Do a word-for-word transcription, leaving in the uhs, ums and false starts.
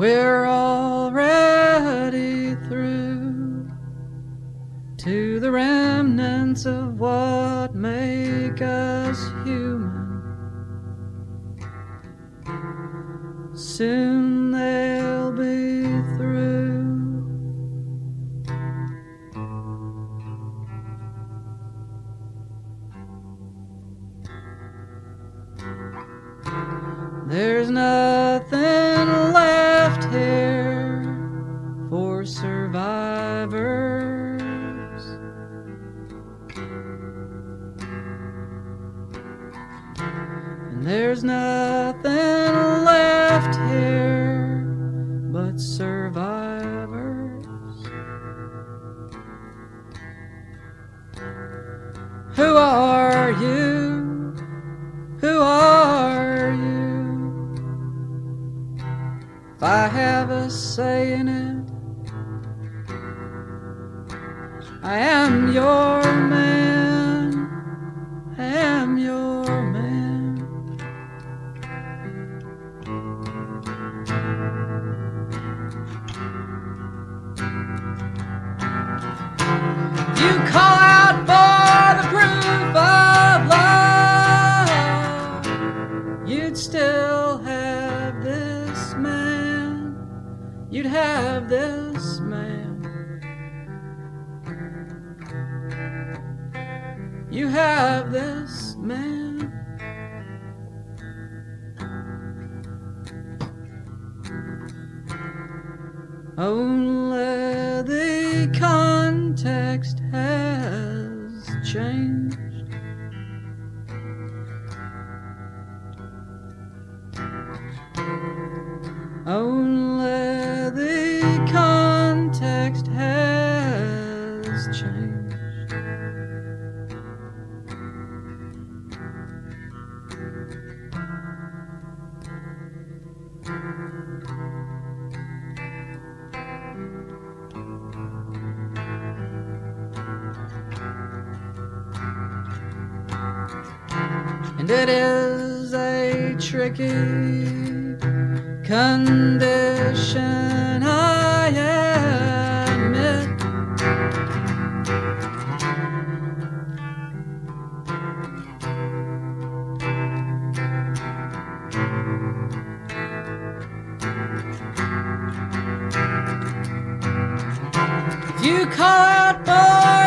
we're already through to the remnants of what make us human. Soon they'll be through. There's nothing left here for survivors. And there's nothing left here but survivors. Who are you? Who are you? If I have a say in it, I am your man. I am your man. You call out for the proof of love, you'd still have this man. You'd have this man. You have this man. Only the context has changed. Only the context has changed. And it is a tricky condition, I admit. If you call out for